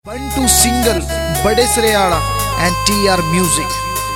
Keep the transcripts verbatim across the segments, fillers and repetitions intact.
बंटू सिंगल बड़े Sareyada and T R music.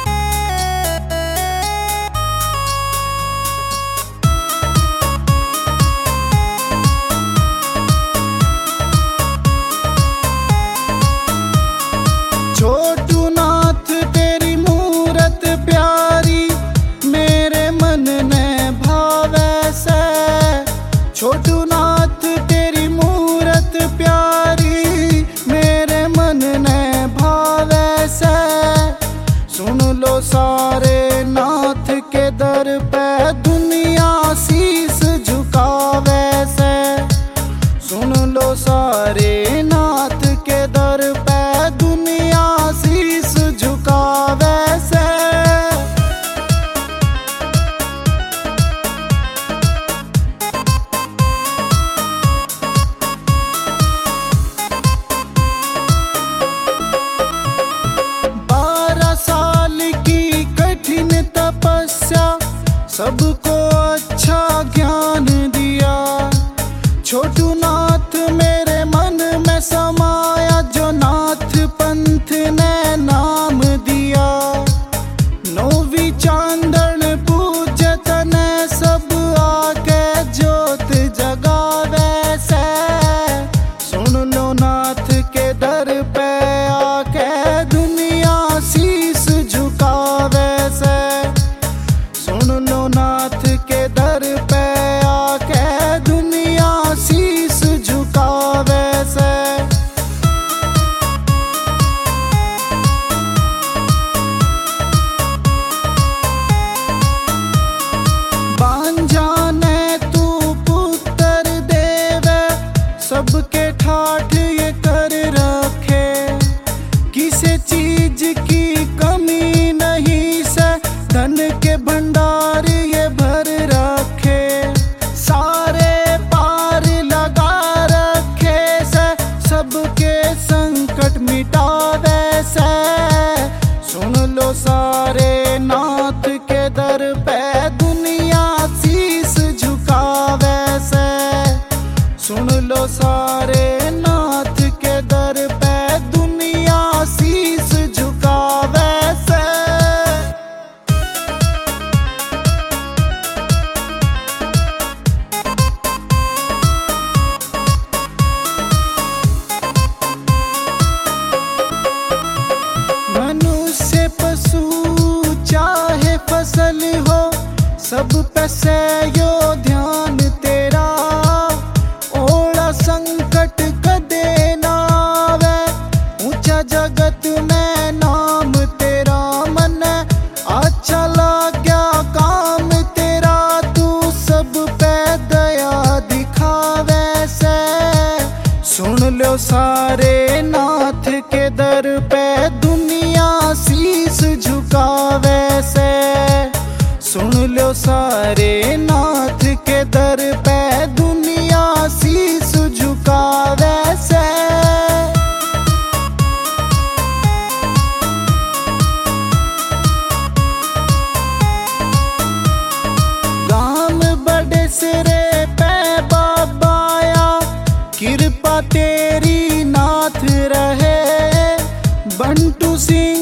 छोटू नाथ तेरी मूरत प्यारी मेरे मन ने भावे से। छोटू नाथ तेरी मूरत प्यारी मेरे मन ने भावे से। सुन लो सारे नाथ के दर पे दुनिया शीस झुकावे से। सुन लो सारे नाथ के दर पे दुनिया शीस झुकावे से। बारह साल की कठिन तपस्या सबको अच्छा ज्ञान दिया। छोटू नाथ मेरे मन में समाया जो नाथ पंथ ने नाम दिया। नौवीं चांदन पूजत ने सब आके ज्योत जगावे से। सुन लो नाथ के दर पे आके दुनिया शीस झुकावे से। सुन लो नाथ के दर पे आके दुनिया शीस झुकावे से। बांझाने तू पुत्र देवे सबके ठाठ ये कर रखे। किसी चीज की कमी नहीं से धन के भंडार ये भर रखे। सारे पार लगा रखे से सबके संकट मिटावे से। सुन लो सारे नाथ के दर पे दुनिया शीस झुकावे से। सुन लो सारे नाथ के दर पे दुनिया शीस झुकावे से। मनुष्य पशु चाहे फसल हो सब पे से यो ध्यान तेरा। ओला संकट कदे ना आवे ऊंचा जगत में नाम तेरा। मन अच्छा लाग्या काम तेरा तू सब पे दया दिखावे से। सुन लो सारे नाथ के दर पे दुनिया शीस झुकावे से। सुन लो सारे नाथ के दर पे दुनिया शीस झुकावे से। गाम बड़े सिरे पे बाबाया कृपा तेरी नाथ रहे। बंटू सिंह